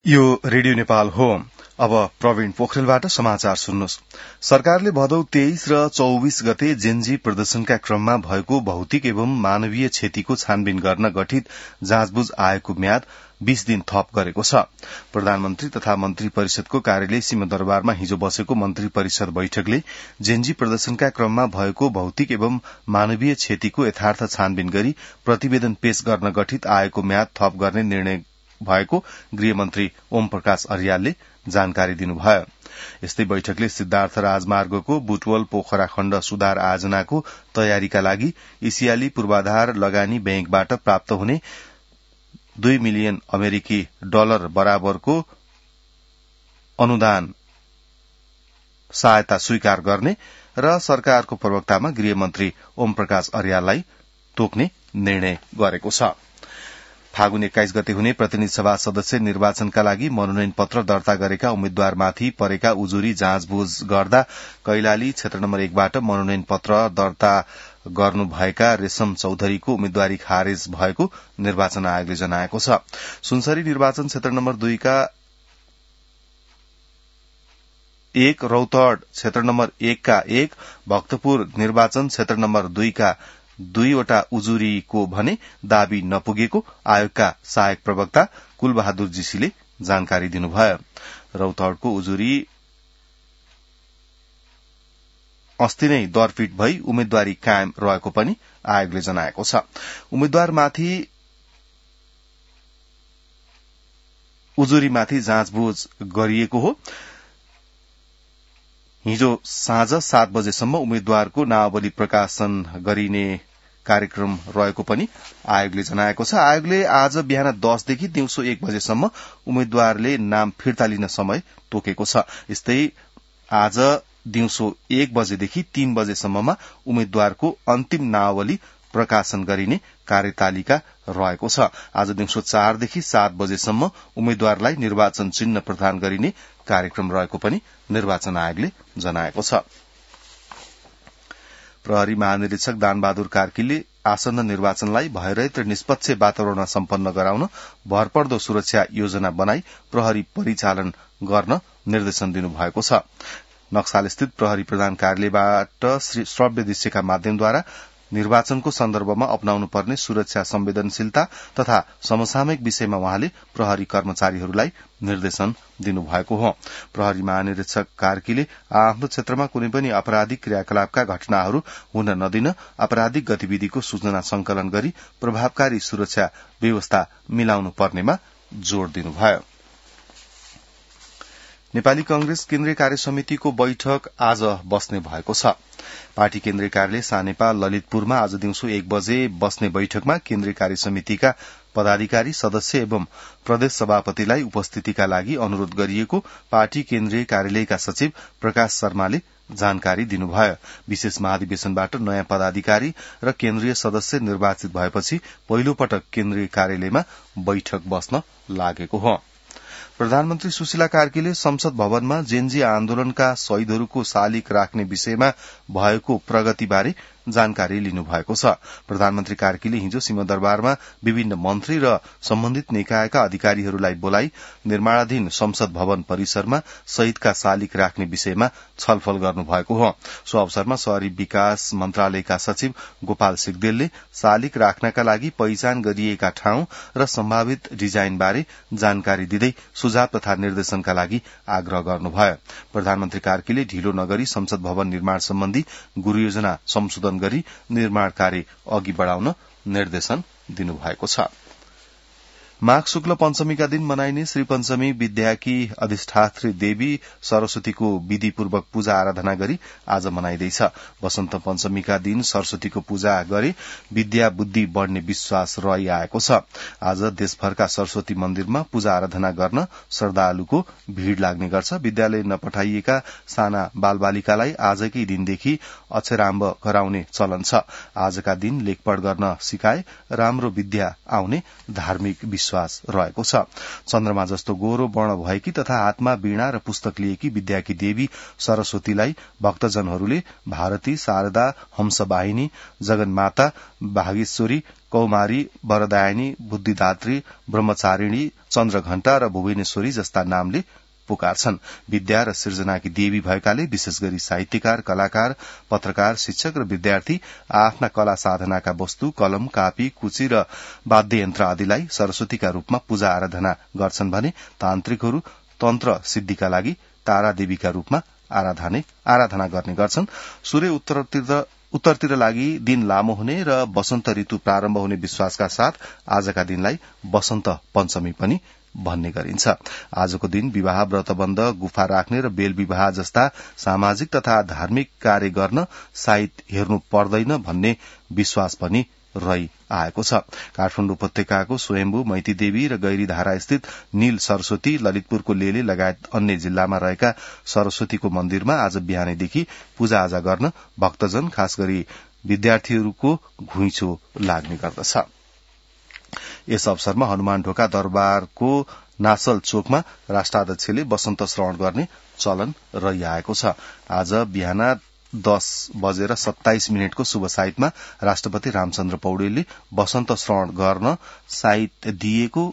यो रेडियो नेपाल हो। अब प्रवीण पोखरेलबाट समाचार सुन्नुहोस्। सरकारले भदौ 23 र 24 गते जेनजी प्रदर्शनका क्रममा भएको भौतिक एवं मानवीय क्षतिको छानबिन गर्न गठित जाँचबुझ आयोगको म्याद 20 दिन थप गरेको छ। प्रधानमन्त्री तथा मन्त्री परिषदको कार्यालय सिंहदरबारमा हिजो बसेको मन्त्री परिषद बैठकले जेनजी प्रदर्शनका क्रममा भएको भौतिक एवं मानवीय क्षतिको यथार्थ छानबिन गरी प्रतिवेदन पेश गर्न गठित आयोगको म्याद थप गर्ने निर्णय भएको गृहमन्त्री ओम प्रकाश अर्यालले जानकारी दिनुभयो। यस्तै बैठकले सिद्धार्थ राजमार्गको बुटवल पोखरा खण्ड सुधार आयोजनाको तयारीका लागि एसियाली पूर्वाधार लगानी बैंकबाट प्राप्त हुने 2 मिलियन अमेरिकी डलर बराबरको अनुदान सहायता स्वीकार गर्ने र सरकारको प्रवक्तामा गृहमन्त्री ओम प्रकाश अर्याललाई तोक्ने निर्णय गरेको छ। फागुन 21 गते हुने प्रतिनिधि सभा सदस्य निर्वाचनका लागि मनोनयन पत्र दर्ता गरेका उम्मेद्वारमाथि परेका उजुरी जाँचबुझ गर्दा कैलाली क्षेत्र नम्बर 1 बाट मनोनयन पत्र दर्ता गर्नुभएका रेशम चौधरीको उम्मेद्वारी खारेज भएको निर्वाचन आयोगले जनाएको छ। सुनसरी निर्वाचन क्षेत्र नम्बर 2 का 1, रौतहट क्षेत्र नम्बर 1 का 1, भक्तपुर निर्वाचन क्षेत्र नम्बर 2 का 2 वटा उजुरीको भने दाबी नपुगेको आयोगका सहायक प्रवक्ता कुलबहादुर जीसीले जानकारी दिनुभयो। रौतहटको उजुरी अस्ति नै दरफिट भई उम्मेद्वारी कायम रहेको पनि आयोगले जनाएको छ। उम्मेद्वारमाथि उजुरीमाथि जाँचबुझ गरिएको हो। हिजो साँझ 7 बजेसम्म उम्मेद्वारको नामावली प्रकाशन गरिने कार्यक्रम रहेको पनि आयोगले जनाएको छ। आयोगले आज बिहान 10 देखि दिउँसो 1 बजेसम्म उम्मेद्वारले नाम फिर्ता लिन समय तोकेको छ। यस्तै आज दिउँसो 1 बजेदेखि 3 बजेसम्ममा उम्मेद्वारको अन्तिम नामावली प्रकाशन गरिने कार्यतालिका रहेको छ। आज दिउँसो 4 देखि 7 बजेसम्म उम्मेद्वारलाई निर्वाचन चिन्ह प्रदान गरिने कार्यक्रम रहेको पनि निर्वाचन आयोगले जनाएको छ। प्रहरी महानिरीक्षक दानबहादुर कार्कीले आसन्न निर्वाचनलाई भयरहित र निष्पक्ष वातावरणमा सम्पन्न गराउन भरपर्दो सुरक्षा योजना बनाई प्रहरी परिचालन गर्न निर्देशन दिनुभएको छ। नक्सालस्थित प्रहरी प्रधान कार्यालयबाट श्रव्य दृश्यका माध्यमद्वारा निर्वाचनको सन्दर्भमा अपनाउनु पर्ने सुरक्षा संवेदनशीलता तथा समसामयिक विषयमा वहाँले प्रहरी कर्मचारीहरूलाई निर्देशन दिनुभएको हो। प्रहरी महानिरीक्षक कार्कीले आफ्नो क्षेत्रमा कुनै पनि आपराधिक क्रियाकलापका घटनाहरू हुन नदिन आपराधिक गतिविधिको सूचना संकलन गरी प्रभावकारी सुरक्षा व्यवस्था मिलाउनु पर्नेमा जोड़ दिनुभयो। नेपाली कांग्रेस केन्द्रीय कार्य समितिको बैठक आज बस्ने भएको छ। पार्टी केन्द्रीय कार्यालय सानेपा ललितपुरमा आज दिउँसो 1 बजे बस्ने बैठकमा केन्द्रीय कार्य समितिका पदाधिकारी सदस्य एवं प्रदेश सभापतिलाई उपस्थितिका लागि अनुरोध गरिएको पार्टी केन्द्रीय कार्यालयका सचिव प्रकाश शर्माले जानकारी दिनुभयो। विशेष महाधिवेशनबाट नयाँ पदाधिकारी र केन्द्रीय सदस्य निर्वाचित भएपछि पहिलो पटक केन्द्रीय कार्यालयमा बैठक बस्न लागेको हो। प्रधानमन्त्री सुशीला कार्कीले संसद भवनमा जेनजी आन्दोलनका शहीदहरूको शालिग राख्ने विषयमा भएको प्रगतिबारे जानकारी लिनुभएको छ। प्रधानमन्त्री कार्कीले हिजो सिंहदरबारमा विभिन्न मन्त्री र सम्बन्धित निकायका अधिकारीहरूलाई बोलाई निर्माणाधीन संसद भवन परिसरमा शहीदका शालिग राख्ने विषयमा छलफल गर्नुभएको हो। सो अवसरमा शहरी विकास मन्त्रालयका सचिव गोपाल सिग्देलले शालिग राख्नका लागि पहिचान गरिएका ठाउँ र सम्भावित डिजाइनबारे जानकारी दिँदै सुझाव तथा निर्देशनका लागि आग्रह गर्नुभयो। प्रधानमन्त्री कार्कीले ढिलो नगरी संसद भवन निर्माण सम्बन्धी गुरूयोजना संशोधन गरी निर्माण कार्य अघि बढ़ाउन निर्देशन दिनुभएको छ। माघ शुक्ल पञ्चमीका दिन मनाइने श्री पञ्चमी विद्याकी अधिष्ठात्री देवी सरस्वतीको विधिपूर्वक पूजा आराधना गरी आज मनाइँदैछ। वसन्त पञ्चमीका दिन सरस्वतीको पूजा गरे विद्या बुद्धि बढ़ने विश्वास रहिआएको छ। आज देशभरका सरस्वती मन्दिरमा पूजा आराधना गर्न श्रद्धालुको भीड़ लाग्ने गर्छ। विद्यालय नपठाइएका साना बालबालिकालाई आजकै दिनदेखि अक्षराम्भ गराउने चलन छ। आजका दिन लेखपढ गर्न सिकाए राम्रो विद्या आउने धार्मिक विश्वास विश्वास रहेको छ। चन्द्रमा जस्तो गोरो वर्ण भएकी तथा हातमा वीणा र पुस्तक लिएकी विद्याकी देवी सरस्वतीलाई भक्तजनहरूले भारती, शारदा, हंसवाहिनी, जगन्माता, भागेश्वरी, कौमारी, वरदायिनी, बुद्धिदात्री, ब्रह्मचारिणी, चन्द्रघण्टा र भुवनेश्वरी जस्ता नामले पुकारछन्। विद्या र सृजनाकी देवी भएकाले विशेष गरी साहित्यकार, कलाकार, पत्रकार, शिक्षक र विद्यार्थी आफ्ना कला साधनाका वस्तु कलम, कापी, कुची र वाद्ययन्त्र आदिलाई सरस्वतीका रूपमा पूजा आराधना गर्छन् भने तान्त्रिकहरू तन्त्र सिद्धिका लागि तारा देवीका रूपमा आराधना गर्ने गर्छन्। सूर्य उत्तरतिर लागि दिन लामो हुने र वसन्त ऋतु प्रारम्भ हुने विश्वासका साथ आजका दिनलाई वसन्त पञ्चमी पनि भन्ने गरिन्छ। आजको दिन विवाह, व्रतबन्ध, गुफा राख्ने र बेल विवाह जस्ता सामाजिक तथा धार्मिक कार्य गर्न साइत हेर्नु पर्दैन भन्ने विश्वास पनि रही आएको छ। काठमाडौँ उपत्यकाको स्वयम्भू, मैती देवी र गैरीधारा स्थित नील सरस्वती, ललितपुरको लेले लगायत अन्य जिल्लामा रहेका सरस्वतीको मन्दिरमा आज बिहानैदेखि पूजाआजा गर्न भक्तजन खास गरी विद्यार्थीहरूको घुइँचो लाग्ने गर्दछ। यस अवसरमा हनुमान ढोका दरबारको नासल चोकमा राष्ट्राध्यक्षले वसन्त श्रवण गर्ने चलन रहिआएको छ। आज बिहान 10:27 को शुभ साइतमा राष्ट्रपति रामचन्द्र पौडेलले वसन्त श्रवण गर्न साइत दिएको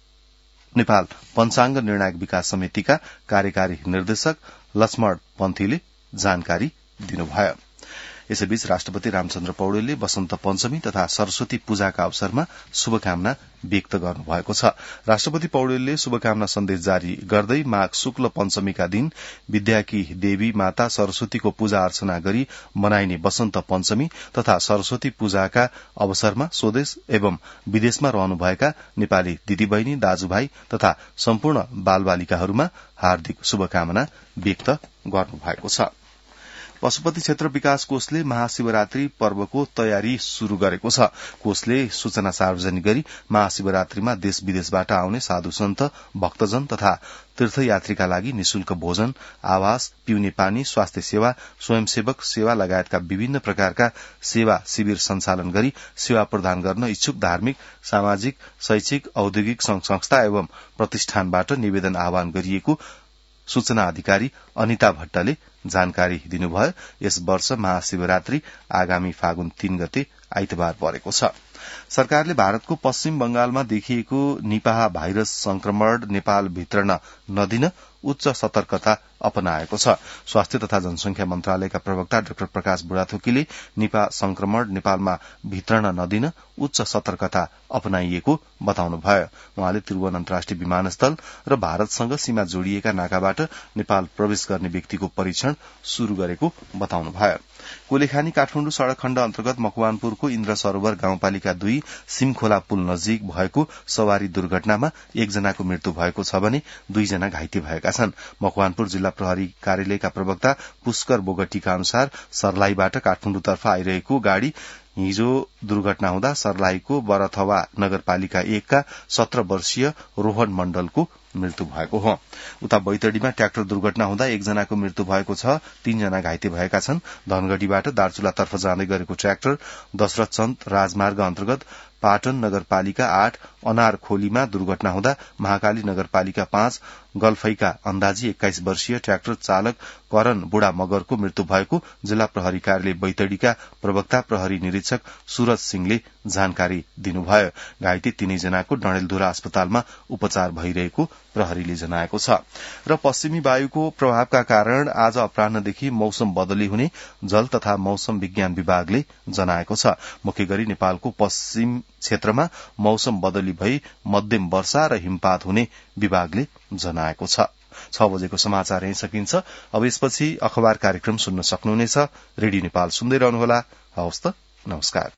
नेपाल पञ्चाङ्ग निर्णायक विकास समितिका कार्यकारी निर्देशक लक्ष्मण पन्थीले जानकारी दिनुभयो। यसैबीच राष्ट्रपति रामचन्द्र पौडेलले वसन्त पञ्चमी तथा सरस्वती पूजाका अवसरमा शुभकामना व्यक्त गर्नुभएको छ। राष्ट्रपति पौडेलले शुभकामना सन्देश जारी गर्दै माघ शुक्ल पञ्चमीका दिन विद्याकी देवी माता सरस्वतीको पूजा अर्चना गरी मनाइने वसन्त पञ्चमी तथा सरस्वती पूजाका अवसरमा स्वदेश एवं विदेशमा रहनुभएका नेपाली दिदीबहिनी, दाजुभाइ तथा सम्पूर्ण बालबालिकाहरूमा हार्दिक शुभकामना व्यक्त गर्नुभएको छ। पशुपति क्षेत्र विकास कोषले महाशिवरात्रि पर्वको तयारी शुरू गरेको छ। कोषले सूचना सार्वजनिक गरी महाशिवरात्रिमा देश विदेशबाट आउने साधु सन्त, भक्तजन तथा तीर्थयात्रीका लागि निशुल्क भोजन, आवास, पिउने पानी, स्वास्थ्य सेवा, स्वयंसेवक सेवा लगायतका विभिन्न प्रकारका सेवा शिविर सञ्चालन गरी सेवा प्रदान गर्न इच्छुक धार्मिक, सामाजिक, शैक्षिक, औद्योगिक संघ संस्था एवं प्रतिष्ठानबाट निवेदन आह्वान गरिएको सूचना अधिकारी अनिता भट्टले जानकारी दिनुभयो। यस वर्ष महाशिवरात्रि आगामी फागुन 3 गते आइतबार परेको छ। सरकारले भारतको पश्चिम बंगालमा देखिएको निपाह भाइरस संक्रमण नेपाल भित्रन नदिन उच्च सतर्कता अपनाएको छ। स्वास्थ्य तथा जनसंख्या मन्त्रालयका प्रवक्ता डाक्टर प्रकाश बुढाथोकीले निपाह संक्रमण नेपालमा भित्रन नदिन उच्च सतर्कता अपनाइएको बताउनुभयो। उहाँले त्रिभुवन अन्तर्राष्ट्रिय विमानस्थल र भारतसँग सीमा जोडिएका नाकाबाट नेपाल प्रवेश गर्ने व्यक्तिको परीक्षण शुरू गरेको बताउनुभयो। कोलेखानी काठमाडौँ सड़क खण्ड अन्तर्गत मकवानपुरको इन्द्र सरोवर गाउँपालिका 2 सिमखोला पुल नजिक भएको सवारी दुर्घटनामा 1 जनाको मृत्यु भएको छ भने 2 जना घाइते भएका छन्। मकवानपुर जिल्ला प्रहरी कार्यालयका प्रवक्ता पुष्कर बोगटीका अनुसार सर्लाहीबाट काठमाडौँतर्फ आइरहेको गाड़ी हिजो दुर्घटना हुँदा सर्लाहीको बरथवा नगरपालिका 1 का 17 वर्षीय रोहन मण्डलको मृत्यु भएको हो। उता बैतडीमा ट्र्याक्टर दुर्घटना हुँदा 1 जनाको मृत्यु भएको छ, 3 जना घाइते भएका छन्। धनगढ़ीबाट दार्चुलातर्फ जाँदै गरेको ट्र्याक्टर दशरथ चन्द राजमार्ग अन्तर्गत पाटन नगरपालिका 8 अनार खोलीमा दुर्घटना हुँदा महाकाली नगरपालिका 5 गल्फैका अन्दाजी 21 वर्षीय ट्र्याक्टर चालक करण बुढा मगरको मृत्यु भएको जिल्ला प्रहरी कार्यालय बैतडीका प्रवक्ता प्रहरी निरीक्षक सूरज सिंहले जानकारी दिनुभयो। घाइते 3 जनाको डडेलधुरा अस्पतालमा उपचार भइरहेको प्रहरीले जनाएको छ। र पश्चिमी वायुको प्रभावका कारण आज अपराह्नदेखि मौसम बदली हुने जल तथा मौसम विज्ञान विभागले जनाएको छ। मुख्य गरी नेपालको पश्चिम क्षेत्रमा मौसम बदली भई मध्यम वर्षा र हिमपात हुने विभागले जनाएको छ। 6 बजेको समाचार यही सकिन्छ। अब यसपछि अखबार कार्यक्रम सुन्न सक्नुहुनेछ। रेडियो नेपाल सुन्दै रहनुहोला। हवस् त, नमस्कार।